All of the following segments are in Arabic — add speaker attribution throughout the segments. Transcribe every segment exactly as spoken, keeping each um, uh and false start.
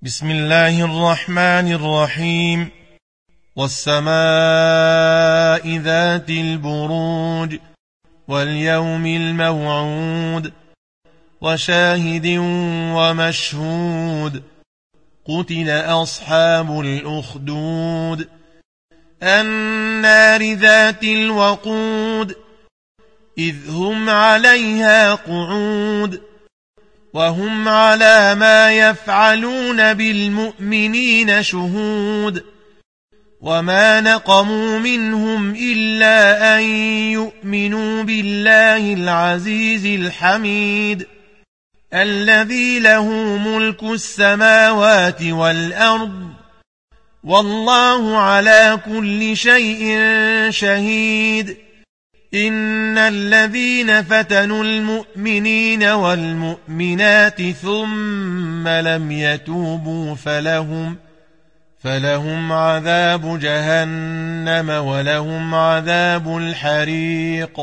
Speaker 1: بسم الله الرحمن الرحيم. والسماء ذات البروج واليوم الموعود وشاهد ومشهود قتل أصحاب الأخدود النار ذات الوقود إذ هم عليها قعود وهم على ما يفعلون بالمؤمنين شهود وما نقموا منهم إلا أن يؤمنوا بالله العزيز الحميد الذي له ملك السماوات والأرض والله على كل شيء شهيد. إن الذين فتنوا المؤمنين والمؤمنات ثم لم يتوبوا فلهم فلهم عذاب جهنم ولهم عذاب الحريق.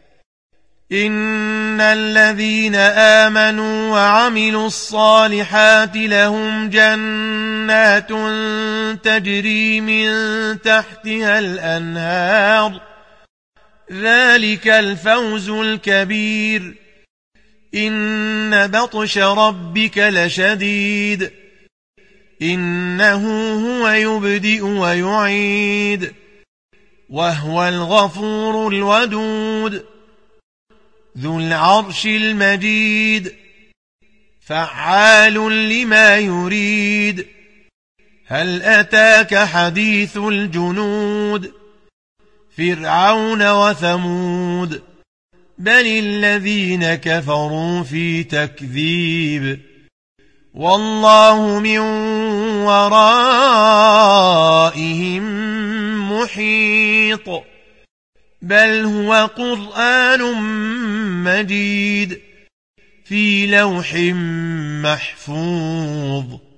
Speaker 1: إن الذين آمنوا وعملوا الصالحات لهم جنات تجري من تحتها الأنهار ذلك الفوز الكبير. إن بطش ربك لشديد إنه هو يبدئ ويعيد وهو الغفور الودود ذو العرش المجيد فعال لما يريد. هل أتاك حديث الجنود فرعون وثمود بل الذين كفروا في تكذيب والله من ورائهم محيط بل هو قرآن مجيد في لوح محفوظ.